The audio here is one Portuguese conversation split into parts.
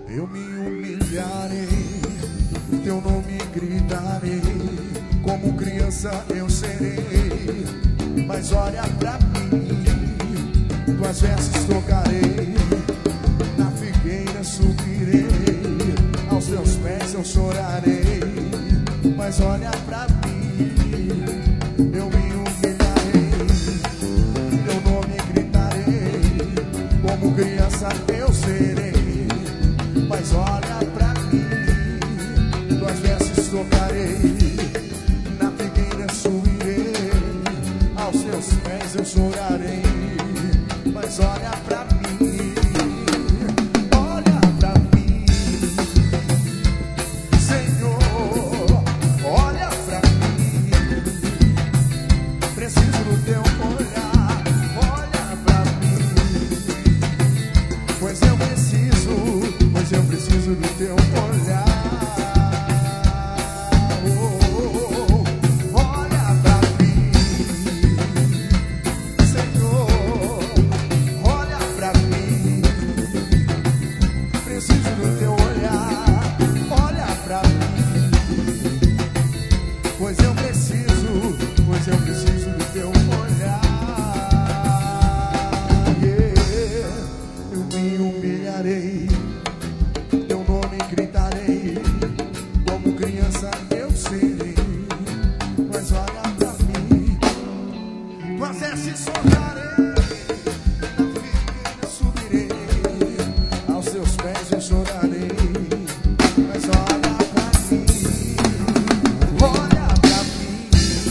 Eu me humilharei, teu nome gritarei, como criança eu serei. Mas olha pra mim, tuas vestes tocarei, na figueira subirei, aos teus pés eu chorarei. Mas olha pra mim, eu me humilharei, teu nome gritarei, como criança eu serei. Mas olha pra mim, tuas vestes tocarei, na figueira subirei, aos teus pés eu chorarei. Mas olha pra mim, olha pra mim, Senhor, olha pra mim. Preciso do teu olhar, olha pra mim, pois eu preciso do teu olhar. Olha pra mim, Senhor, olha pra mim. Preciso do teu olhar, olha pra mim, pois eu preciso do teu olhar. Eu me humilharei, teu nome gritarei, como criança eu serei. Mas olha pra mim, tuas vestes soltarei, na figueira subirei, aos teus pés eu chorarei. Mas olha pra mim, olha pra mim,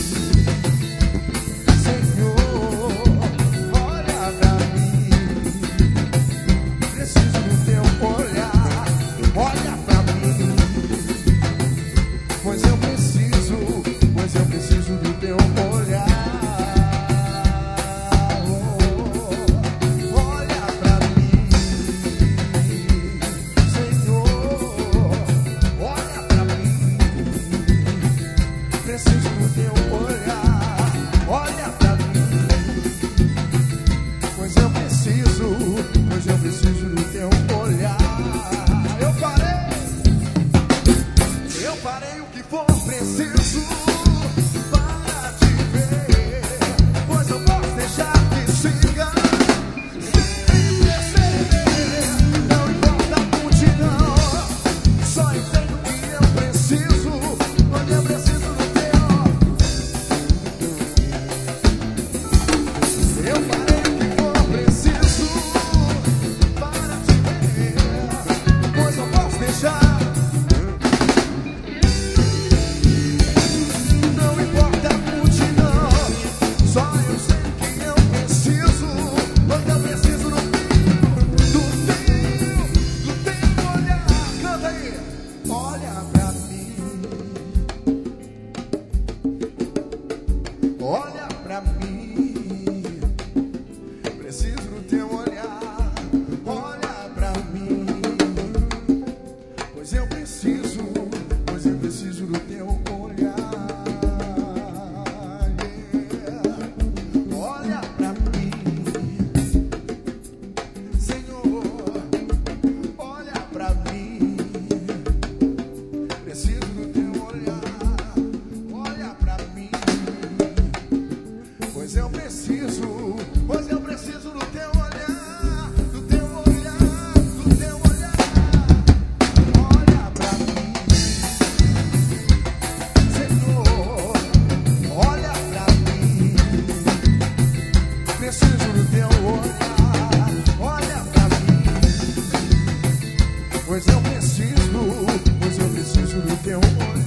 Senhor, olha pra mim. Preciso do teu olhar, olha pra mim, pois eu preciso do teu olhar. Olha pra mim, Senhor, olha pra mim. Preciso do teu olhar, olha pra mim, pois eu preciso do teu olhar. Eu farei o que for preciso para te ver, pois eu posso deixar que siga sem perceber. Não importa a multidão, só entendo que eu preciso, onde eu preciso do teu. Eu farei o que for preciso para te ver, pois eu posso deixar. Não importa a multidão, só eu sei que eu preciso, quando eu preciso do teu olhar. Canta aí, olha pra mim, olha pra mim. Preciso do teu olhar, olha pra mim, pois eu preciso do teu olhar. Olha pra mim, Senhor, olha pra mim. Preciso do teu olhar, olha pra mim, pois eu preciso do teu olhar, do teu olhar, do teu olhar. Olha pra mim, Senhor, olha pra mim. Preciso do teu olhar, olha pra mim, pois eu preciso do teu olhar.